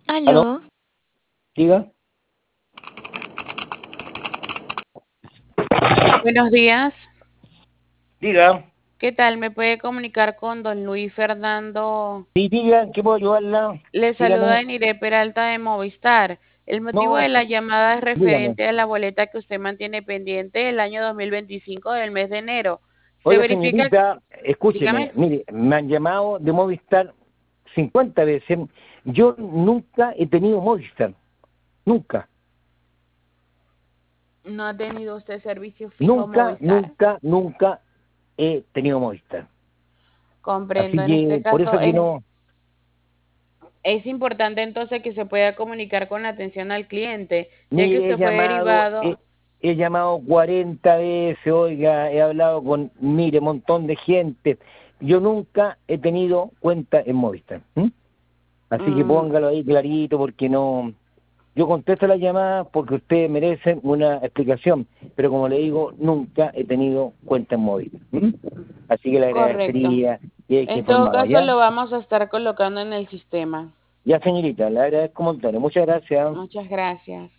¿Aló? Aló, Diga. Buenos días. Diga. ¿Qué tal? ¿Me puede comunicar con don Luis Fernando? Sí, diga, ¿qué puedo ayudarla? Le saluda Dígame. Enire Peralta de Movistar. El motivo de No, la llamada es dígame. referente a la boleta que usted mantiene pendiente el año 2025 del mes de enero. Se Oiga, verifica, señorita, escúcheme. dígame, Mire, me han llamado de Movistar 50 veces. Yo nunca he tenido Movistar. Nunca. ¿no ha tenido usted servicio fijo Nunca, Movistar? nunca, nunca he tenido Movistar. Comprendo. Así En este que, por caso eso que no... es importante entonces que se pueda comunicar con la atención al cliente, ya que Mire, usted fue derivado. he llamado 40 veces, oiga, he hablado con, mire, montón de gente. Yo nunca he tenido cuenta en Movistar. ¿M? Así que mm, póngalo ahí clarito porque no... Yo contesto las llamadas porque ustedes merecen una explicación, pero como le digo, nunca he tenido cuenta en Movistar. ¿M? Así que le Correcto. agradecería que hay que En todo informarlo, caso, ¿ya? lo vamos a estar colocando en el sistema. Ya, señorita, le agradezco un montón. Muchas gracias. Muchas gracias.